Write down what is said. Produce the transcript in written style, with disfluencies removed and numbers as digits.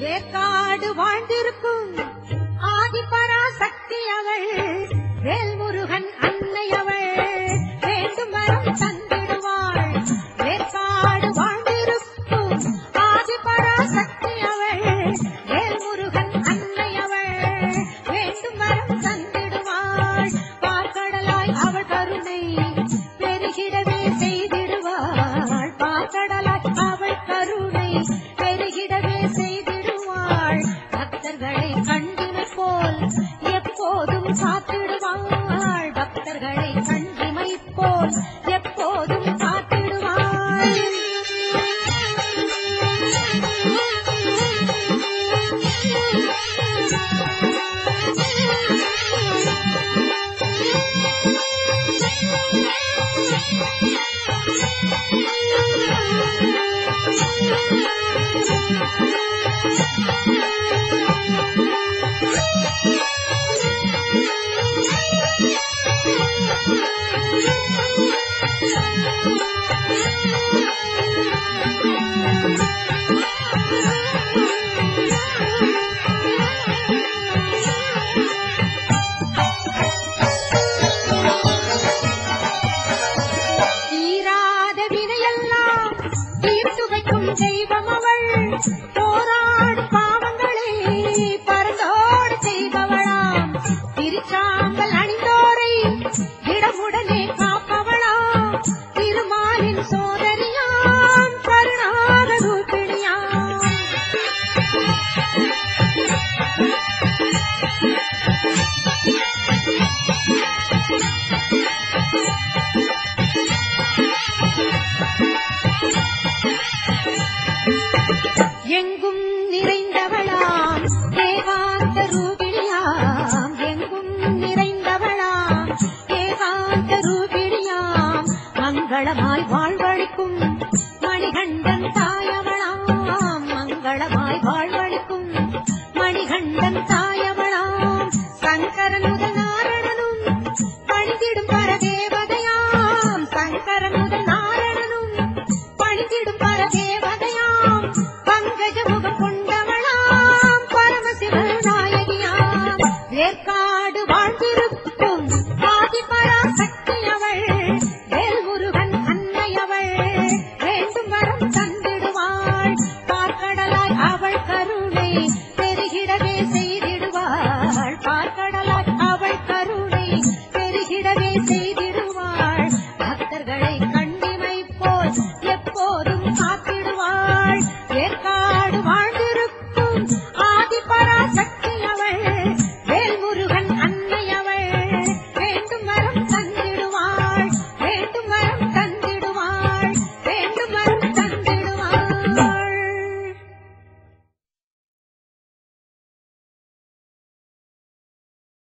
வேற்காடு வாழ்ந்திருக்கும் ஆதிபராசக்தி அவள், வேல்முருகன் அன்னை அவள், வேண்டும் வரம் தந்திடுவாள். வேற்காடு வாழ்ந்திருக்கும் ஆதிபராசக்தி அவள், வேல்முருகன் அன்னை அவள், வேண்டும் வரம் தந்திடுவாள். பார்க்கடலாய் அவள் கருணை பெருகிடவே செய்திடுவாள். பார்க்கடலாய் அவள் கருணை பெருகிடவே செய்திடுவாள். பக்தர்களை கண்டிமை போல் எப்போதும் காத்திடுவாள். பக்தர்களை கண்டிமை போல் எப்போதும் காத்திடுவாள். தெய்வம் அவள், போராடும் பாவங்களை பரந்தோடு செய்பவளாம். திருச்சாம்பல் அணிந்தோரை இடமுடனே காப்பவளாம். திருமாலின் சோதரியாம், கருணாக ரூபிணியாம். எங்கும் நிறைந்தவளாம், ஏகாந்த ரூபிணியாம். எங்கும் நிறைந்தவளாம், ஏகாந்த ரூபிணியாம். மங்களமாய் வாழ்வழிக்கும் மணிகண்டன் தாயவளாம். மங்களமாய் வாழ்வழிக்கும் மணிகண்டன் தாயவளாம். சங்கரன் முதல் நாரணனும் பணிந்திடும் பரதேவதையாம். சங்கரன் முதல் நாரணனும் பணிந்திடும் பரதேவதையாம். பங்கஜமுகம் கொண்டவளாம், பரமசிவன் நாயகியாம். வேற்காடு வாழ்ந்திருக்கும் ஆதிபராசக்தி அவள், வேல்முருகன் அன்னை அவள், வேண்டும் வரம் தந்திடுவாள். பார்க்கடலாய் அவள் கருணை பெருகிடவே